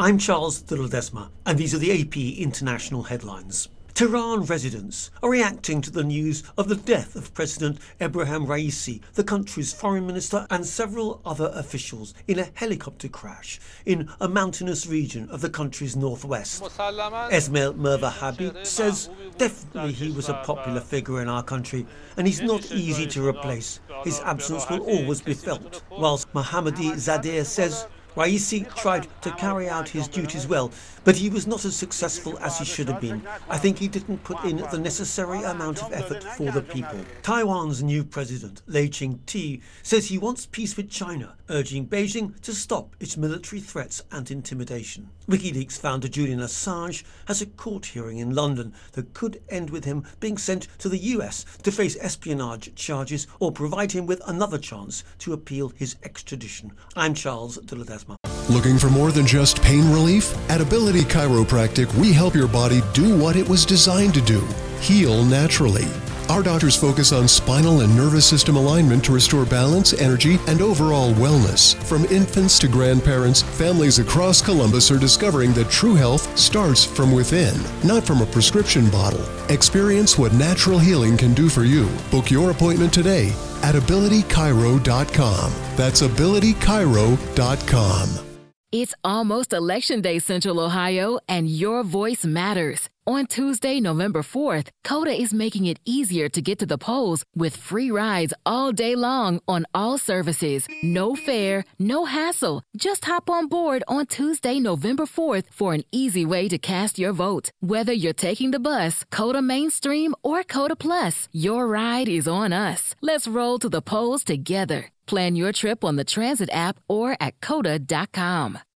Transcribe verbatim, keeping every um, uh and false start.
I'm Charles de Ledesma, and these are the A P International headlines. Tehran residents are reacting to the news of the death of President Ebrahim Raisi, the country's foreign minister, and several other officials in a helicopter crash in a mountainous region of the country's northwest. Esmail Mirvahabi says definitely he was a popular figure in our country and he's not easy to replace. His absence will always be felt. Whilst Mohammadi Zadeh says Raisi tried to carry out his duties well, but he was not as successful as he should have been. I think he didn't put in the necessary amount of effort for the people. Taiwan's new president, Lai Ching-te, says he wants peace with China, urging Beijing to stop its military threats and intimidation. WikiLeaks founder Julian Assange has a court hearing in London that could end with him being sent to the U S to face espionage charges or provide him with another chance to appeal his extradition. I'm Charles de Ledesma. Looking for more than just pain relief? At Ability Chiropractic, we help your body do what it was designed to do: heal naturally. Our doctors focus on spinal and nervous system alignment to restore balance, energy, and overall wellness. From infants to grandparents, families across Columbus are discovering that true health starts from within, not from a prescription bottle. Experience what natural healing can do for you. Book your appointment today at ability chiro dot com. That's ability chiro dot com. It's almost Election Day, Central Ohio, and your voice matters. On Tuesday, November fourth, Coda is making it easier to get to the polls with free rides all day long on all services. No fare, no hassle. Just hop on board on Tuesday, November fourth for an easy way to cast your vote. Whether you're taking the bus, Coda Mainstream, or Coda Plus, your ride is on us. Let's roll to the polls together. Plan your trip on the Transit app or at coda dot com.